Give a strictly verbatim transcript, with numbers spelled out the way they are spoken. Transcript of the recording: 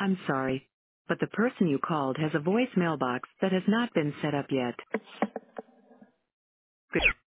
I'm sorry, but the person you called has a voicemail box that has not been set up yet. Good